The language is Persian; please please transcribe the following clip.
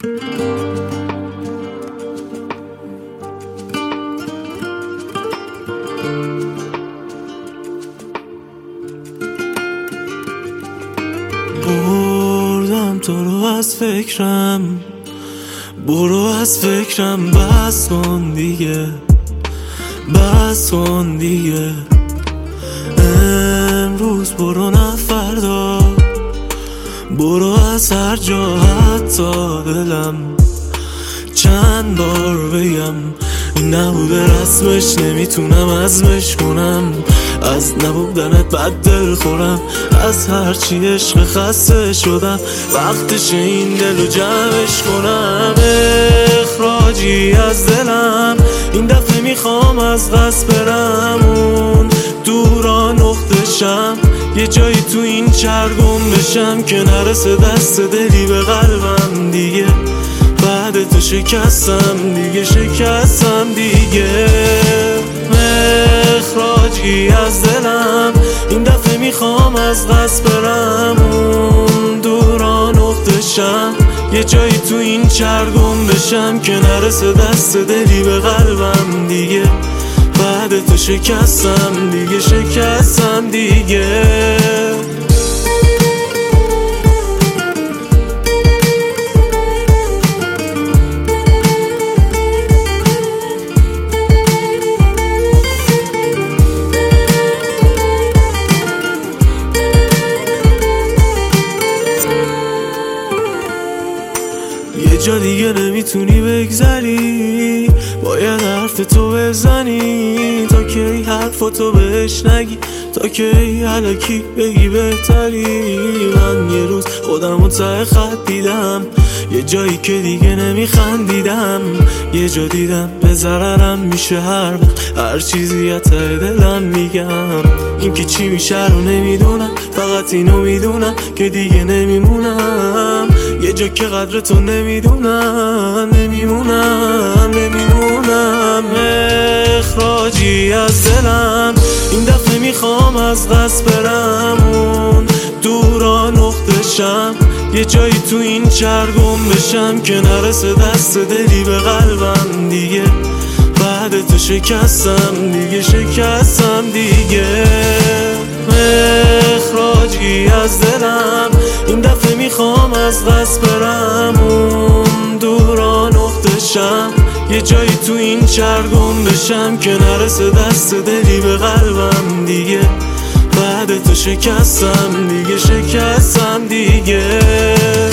بردم تو رو از فکرم، برو از فکرم، بس کن دیگه، بس کن دیگه. امروز برو نه فردا، برو از هر جا حتی دلم چند بار بگم این نبوده رسمش، نمیتونم عزمش کنم، از نبودنت بد دل خورم، از هرچی عشق خسته شدم، وقتش این دلو جمعش کنم. اخراجی از دلم این دفعه میخوام از قصد برم، اون دورا نقطشم، یه جایی تو این چرگم بشم که نرسه دست دلی به قلبم دیگه. بعد تو شکستم دیگه، شکستم دیگه. اخراجی از دلم این دفعه میخوام از قصد برم، اون دورا نقطشم، یه جایی تو این چرگم بشم که نرسه دست دلی به قلبم دیگه. بعد تو شکستم دیگه، شکستم دیگه. یه جا دیگه نمیتونی بگذری، باید حرف تو بزنی، تا کی حرفتو بهش نگی، تا کی الکی بگی بهتری. من یه روز خودمو ته خط دیدم، یه جایی که دیگه نمیخندیدم، یه جا دیدم به ضررم میشه هر وقت هر چیزی ته دلم میگم. این که چی میشه رو نمیدونم، فقط اینو میدونم که دیگه نمیمونم، یه جا که قدر تو نمیدونم، نمیمونم. اخراجی از دلم این دفعه میخوام از قصد برم، اون دورا نقطشم، یه جایی تو این چرگم بشم که نرسه دست دلی به قلبم دیگه. بعد تو شکستم دیگه، شکستم دیگه. اخراجی از دلم این دفعه میخوام از قصد برم، اون دورا نقطشم، یه جایی تو این چرگم بشم که نرسه دست دلی به قلبم دیگه. بعد تو شکستم دیگه، شکستم دیگه.